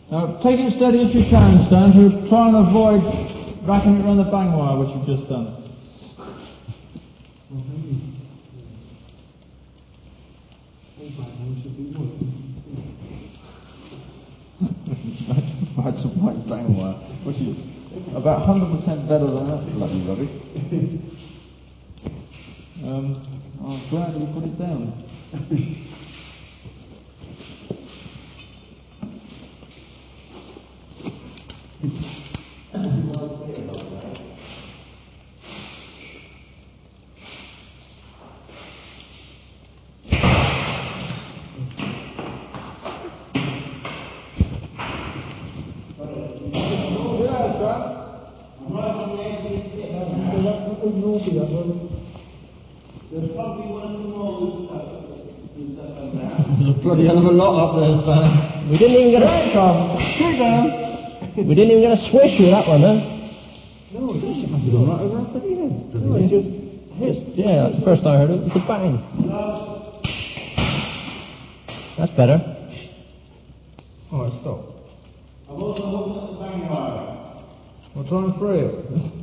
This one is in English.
Now, take it steady if you can, Stan. We'll try and avoid racking it around the bang wire, which you've just done. Right, some white bang wire, which is about 100% better than that bloody rubbish. I'm glad you put it down. There's probably one of the more loose stuff. There's a bloody hell of a lot up there, Stan. We didn't even get a... We didn't even get a swish with that one, huh? No, it must have gone right over our bloody head. No, it just hit. Yeah, that's the first I heard it. It's a bang. That's better. Alright, stop. I've also looked at the bang wire. I'll try and free it.